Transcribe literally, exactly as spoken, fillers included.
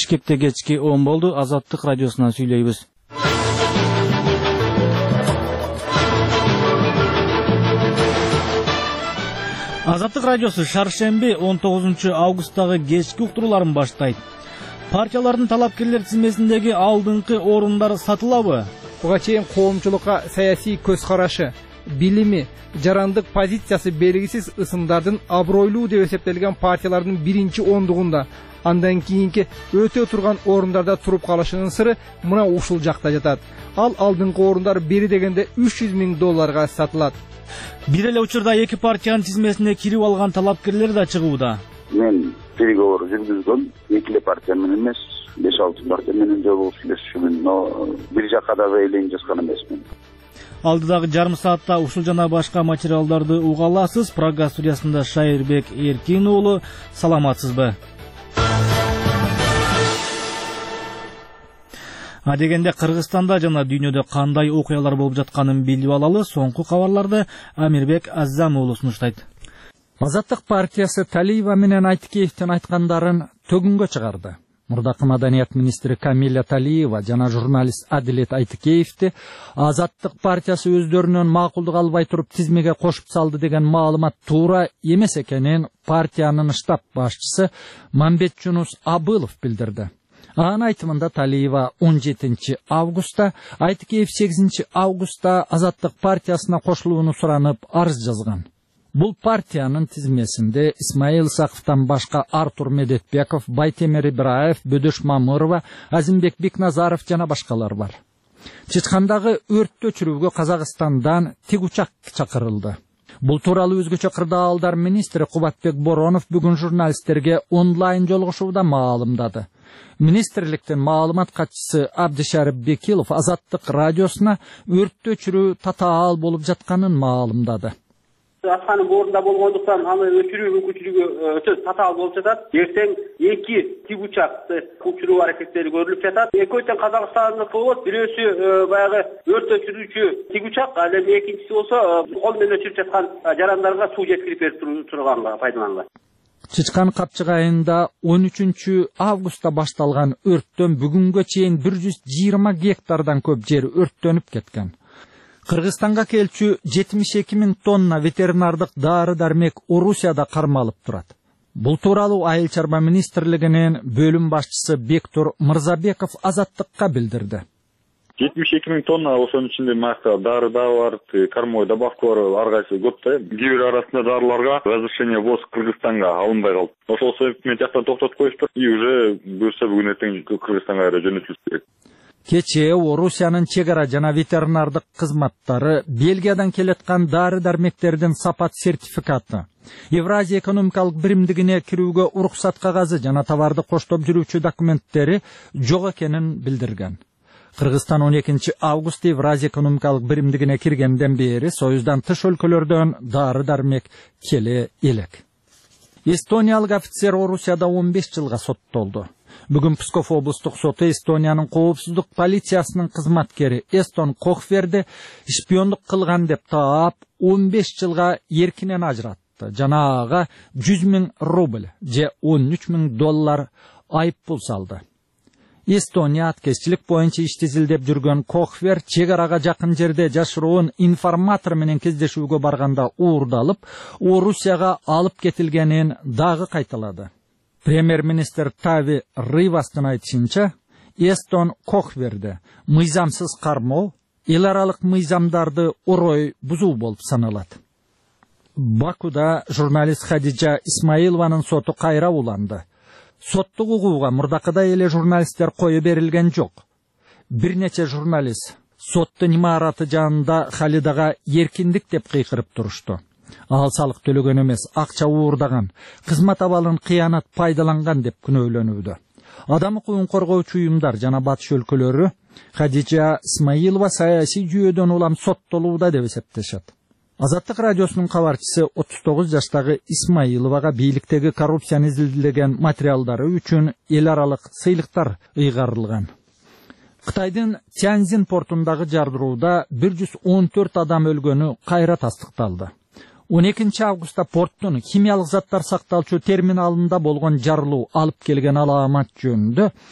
Бишкекте кечки он болду. Азаттык радиосунан сүйлөйбүз. Азаттык радиосу шаршемби он тогузунчу августтагы кечки уктурууларын баштайт. Партиялардын талапкерлер тизмесиндеги алдыңкы орундар сатылабы? Буга чейин коомчулукка саясий көз карашы, билими, жарандык позициясы белгисиз ысымдардын абройлуу деп эсептелген партиялардын биринчи ондугунда, андан кийинки өтө турган орундарда туруп калышынын сыры мына ушул жакта жатат. Ал алдыңкы орундар бери дегенде үч жүз миң долларга сатылат. Бир эле учурда эки партиянын тизмесине кирип алган талапкерлер да чыгууда. Мен переговор жүргүзгөм, эки эле партия менен эмес, беш алты партия менен жолугуп сүйлөшүмүн, но бир жакка да элейин жазган эмесмин. Алдыдагы жарым саатта ушул жана башка материалдарды уга аласыз. Прага студиясында Шайырбек Эркин уулу, саламатсызбы? А дегенде Кыргызстанда жана дүйнөдө кандай окуялар болуп жатканын билип алалы. Соңку кабарларды Амирбек Аззам уулу сунуштайт. Азаттык партиясы Талиева менен Айтыкеевдин айткандарын төгүнгө чыгарды. Мурдакы маданият министри Камиля Талиева жана журналист Адилет Айтыкеевди Азаттык партиясы өздөрүнөн макулдук албай туруп тизмеге кошуп салды деген маалымат туура эмес экенин партиянын штаб башчысы Мамбетжунус Абылов билдирди. Анын айтымында Талиева он жетинчи августта, Айтыкеев сегизинчи августта Азаттык партиясына кошулууну суранып арыз жазган. Бул партиянын тизмесинде Исмаил Саковтан башка Артур Медетбеков, Байтемир Ибраев, Бөдөш Мамырова, Азимбек Бекназаров жана башкалар бар. Чычкандагы өрттү өчүрүүгө Казакстандан тигучак чакырылды. Бул тууралуу өзгөчө кырдаалдар министри Кубатбек Боронов бүгүн журналисттерге онлайн жолугушууда маалымдады. Министрликтин маалымат катчысы Абдишарип Бекилов Азаттык радиосуна өрттү өчүрүү татаал болуп жатканын маалымдады. Атканын орунда болгондуктан аны өчүрүү мүмкүнчүлүгү өтө татаал болуп жатат. Эртең эки тигучакты учуруу аракеттери көрүлүп жатат. Экөөтөн Казакстандык болот, бирөөсү баягы өрт өчүрүүчү тигучак, ал эми экинчиси болсо кол менен өчүрүп жаткан жарандарга суу жеткирип берип турганга пайдаланылат. Чычкан Капчык айында он үчүнчү августта башталган өрттөн бүгүнгө чейин бир жүз жыйырма гектардан көп жер өрттөнүп кеткен. Кыргызстанга келчү жетимиш эки миң тонна ветеринардык дары-дармек Орусияда кармалып турат. Бул тууралуу Айыл чарба министрлигинин бөлүм башчысы Бектур Мырзабеков Азаттыкка билдирди. жетимиш эки миң тонна, ошонун ичинде майка дары да бар, кормой добавка бар, ар кайсы көп да. Кээ арасында дарыларга разрешение ввоз Кыргызстанга алынбай калды. Ошол себептен жактан токтотуп коюштур и уже буюрса бүгүн эртең Кыргызстанга жөнөтүлүш керек. Кечээ Орусиянын чегара жана ветеринардык кызматтары Бельгиядан келеткан дары-дармектердин сапат сертификаты, Евразия экономикалык биримдигине кирүүгө уруксат кагазы жана товарды коштоп жүрүүчү документтери жок экенин билдирген. Кыргызстан он экинчи август Евразия экономикалык биримдигине киргенден бери Союздан тыш өлкөлөрдөн дары-дармек келе элек. Эстониялык офицер Орусияда он беш жылга соттолду. Бүгүн Псков облустук соту Эстониянын коопсуздук полициясынын кызматкери Эстон Кохверди шпиондук кылган деп таап он беш жылга эркинен ажыратты. Жана ага жүз миң рубль же он үч миң доллар айыппул салды. Эстония аткезчилик боюнча иш тизилдеп жүргөн Кохвер чегарага жакын жерде жашыруун информатор менен кездешүүгө барганда уурдалып, Орусияга алып кетилгенин дагы кайталады. Премьер-министр Тави Рывастын айтышынча, Эстон Кохверди мыйзамсыз кармоо, эл аралык мыйзамдарды орой бузуу болуп саналат. Бакуда журналист Хадижа Исмаилованын соту кайра уланды. Соттук угууга мурдакыдай эле журналисттер кое берилген жок. Бир нече журналист соттун имараты жанында Халидага эркиндик деп кыйкырып турушту. Ал салык төлөгөн эмес, акча уурдаган, кызмат абалын кыянат пайдаланган деп күнөөлөнүүдө. Адам укугун коргоочу уюмдар жана батыш өлкөлөрү Хадижа Исмаилова саясий жүйөдөн улам соттолууда деп эсептешет. Азаттык радиосунун кабарчысы отуз тогуз жаштагы Исмаиловага бийликтеги коррупцияны изилдеген материалдары үчүн эл аралык сыйлыктар ыйгарылган. Кытайдын Тяньзин портундагы жардырууда бир жүз он төрт адам өлгөнү кайра тастыкталды. он экинчи августта порттун химиялык заттар сакталчу терминалында болгон жарылуу алып келген алаамат жөнүндө